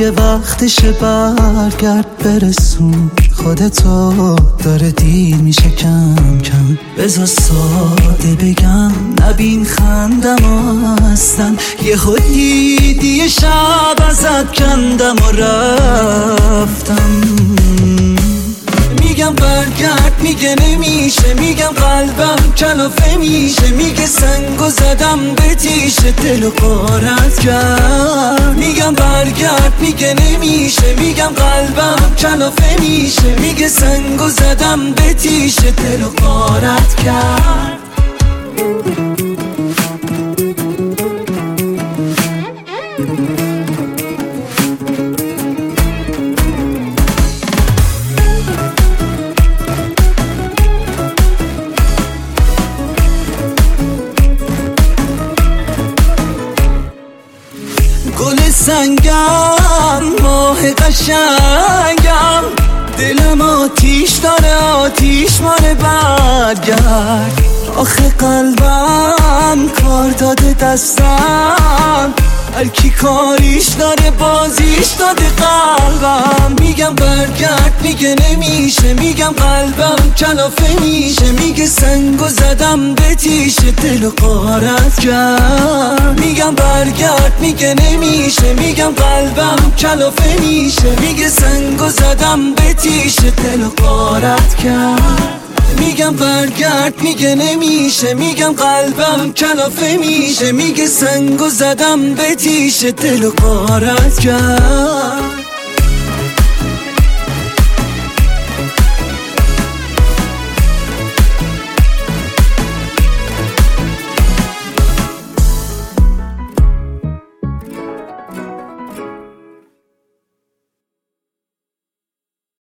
دیگه وقتشه برگرد برسون خودتو، داره دیر میشه کم کم. بذار ساده بگم نبین خندم هستن، یه دیدی شب ازت کندم و رفتم. میگم برگرد میگه نمیشه، میگم قلبم کلافه میشه، میگه سنگو زدم به تیشه دل و غارت کرد. میگم برگرد میگه نمیشه، میگم قلبم کلافه میشه، میگه سنگو زدم به تیشه دل و غارت کرد. گل سنگم ماه قشنگم، دلم آتیش داره آتیش ماره برگرد. آخه قلبم کار داده دستم، هر کی کاریش داره بازیش داده قلبم. میگم برگرد میگه نمیشه، میگم قلبم کلافه میشه، میگه سنگو زدم به تیشه دل و غارت کرد. میگم برگرد میگه نمیشه، میگم قلبم کلافه میشه، میگه سنگو زدم به تیشه دل و غارت کرد. میگم برگرد میگه نمیشه، میگم قلبم کلافه میشه، میگه سنگو زدم به تیشه دل و غارت کرد.